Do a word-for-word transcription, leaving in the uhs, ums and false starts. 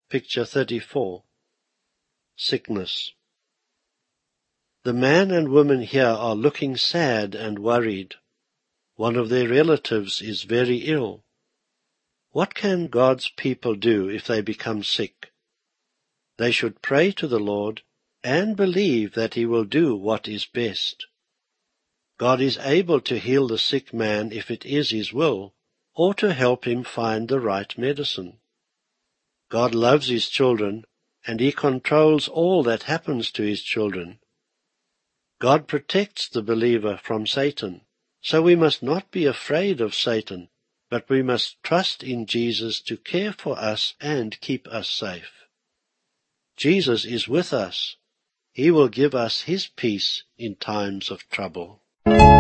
Picture thirty-four. Sickness. The man and woman here are looking sad and worried. One of their relatives is very ill. What can God's people do if they become sick? They should pray to the Lord and believe that He will do what is best. God is able to heal the sick man if it is His will, or to help him find the right medicine. God loves His children, and He controls all that happens to His children. God protects the believer from Satan, so we must not be afraid of Satan, but we must trust in Jesus to care for us and keep us safe. Jesus is with us. He will give us His peace in times of trouble.